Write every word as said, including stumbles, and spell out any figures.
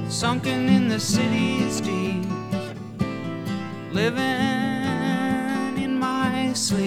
sunken in the city's deep, living in my sleep.